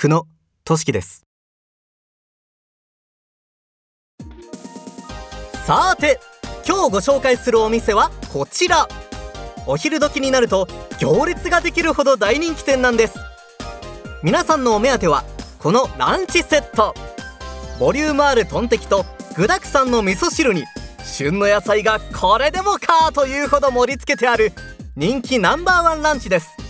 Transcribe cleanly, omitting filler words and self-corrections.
久野俊樹です。さて、今日ご紹介するお店はこちら。お昼時になると行列ができるほど大人気店なんです。皆さんのお目当てはこのランチセット。ボリュームあるトンテキと具沢山の味噌汁に旬の野菜がこれでもかというほど盛り付けてある人気ナンバーワンランチです。